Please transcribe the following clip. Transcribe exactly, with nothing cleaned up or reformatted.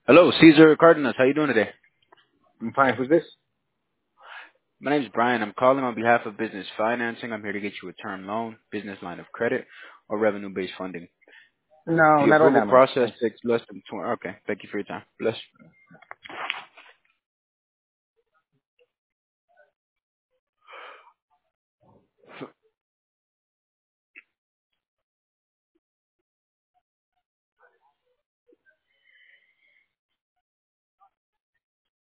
Hello, Cesar Cardenas. How you doing today? I'm fine. Who's this? My name is Brian. I'm calling on behalf of Business Financing. I'm here to get you a term loan, business line of credit, or revenue-based funding. No, The not right approval now, man. process Thanks. takes less than twenty. Okay, thank you for your time. Bless.